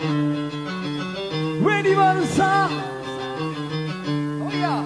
Ready Vanessa. Oh yeah.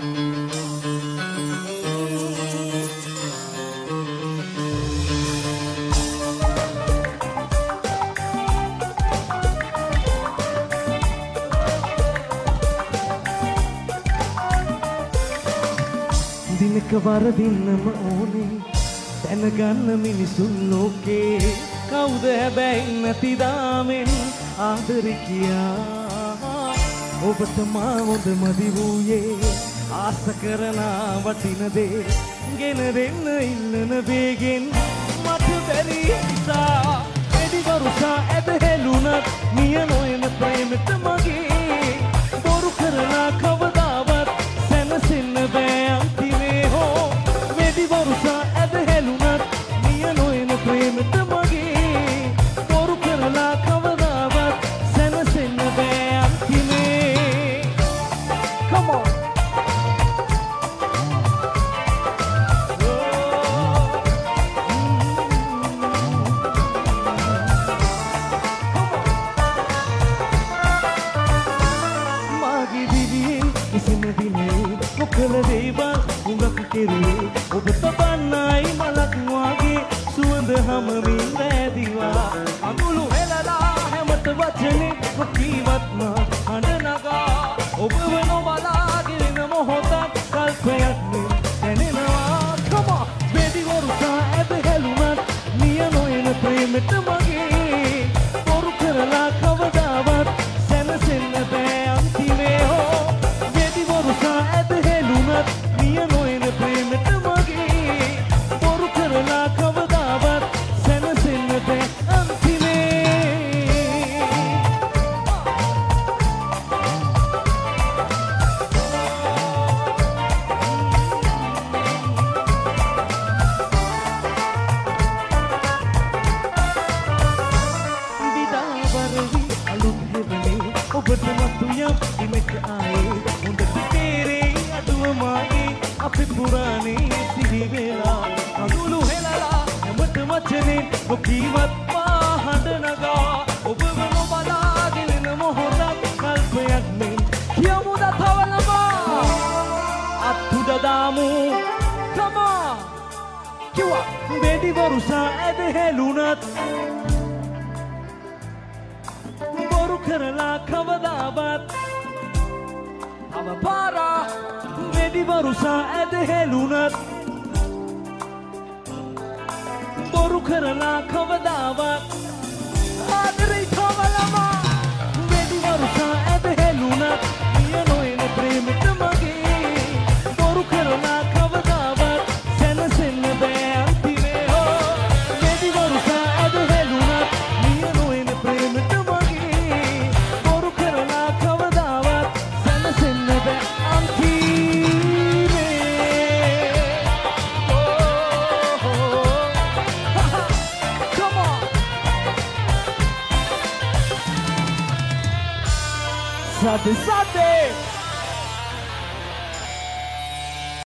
Dinක වරදින්නම ඕනේ දැනගන්න මිනිසුන් ලෝකේ කවුද හැබැයි නැති දාමෙන් ආදරේ කියා ඔබට මා හොඳ මදි වූයේ ආස කරන වටින දේ ගෙන දෙන්න ඉල්ලන වේගෙන් මට බැරි නිසා එදි වරුසා ඇද හෙළුණත් මිය නොයන ප්‍රේමෙට මගේ බොරු කරලා කවදාවත් සැනසෙන්න බෑ අන්තිමේ හෝ වෙඩි වරුසා ඇද හෙළුණත් මිය නොයන ප්‍රේමෙට මගේ බොරු කරලා කවදාවත් සැනසෙන්න බෑ අන්තිමේ. Come on. මොකල දේවල් උඟක් කෙරුවේ ඔබ තබන්නයි මලක් වාගේ සුවඳ හමමින් වැදිවා අඟුළු හෙලලා හැමත වචනේ නොකීවත්ම හඬ නගා ඔබව නොබලාගෙන මොහොතක් කල්පයක් මෙන් දැනෙනවා. Come on. වෙඩි වරුසා ඇද හෙළුණත් මිය නොයන ප්‍රේමෙට මගේ බොරු කරලා කවදාවත් සැනසෙන්න බෑ අන්තිමේ හෝ වෙඩි වරුසා ඇද හෙළුණත් මිය නොයන ප්‍රේමෙට මගේ බොරු කරලා කවදාවත් සැනසෙන්න බෑ අන්තිමේ. විදාවරවි අලුත් හෙවනේ ඔබට මතුයම් දිනක ආයේ හොඳට තේරෙයි අඩුව මාගේ අපි පුරාණේ සිහි වෙලා අඟුළු හෙලලා හැමත වචනේ නොකීවත් මා හඬ නගා ඔබව නොබලාගෙන මොහොතක් කල්පයක් මෙන් කියමු දතවලම අත්තුඩ දාමු. Come on. කිව්වා වෙඩි වරුසා ඇද හෙළුණත් බොරු කරලා කවදාවත් අව පාරා වෙඩි වරුසා ඇද හෙළුණත් බොරු කරලා කවදාවත් ආදරේ තවලම වෙඩි වරුසා ඇද හෙළුණත් මිය නොයන ප්‍රේමෙට මගේ බොරු කරලා කවදාවත් සැනසෙන්න බෑ අන්තිමේ හෝ වෙඩි වරුසා ඇද හෙළුණත් මිය නොයන ප්‍රේමෙට මගේ බොරු කරලා කවදාවත් සැනසෙන්න බෑ අන්තිමේ. Come on. Sade sade